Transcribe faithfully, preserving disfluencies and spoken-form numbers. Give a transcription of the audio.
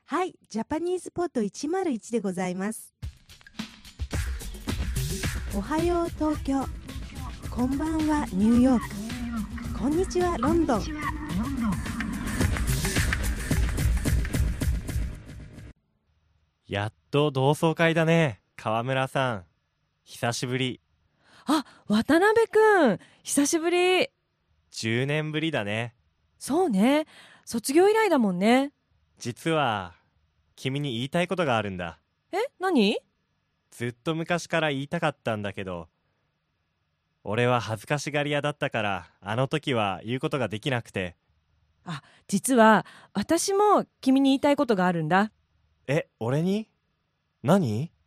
はい、ジャパニーズポットいちまるいちでございます。おはよう東京、こんばんはニューヨーク、こんにちはロンドン。 やっと同窓会だね、川村さん。久しぶり。 あ、渡辺くん、久しぶり。 じゅうねんぶりだね。 そうね、卒業以来だもんね。 実は君に言いたいことがあるんだ。 え、何？ ずっと昔から言いたかったんだけど、俺は恥ずかしがり屋だったからあの時は言うことができなくて。 あ、実は私も君に言いたいことがあるんだ。 え、俺に？何？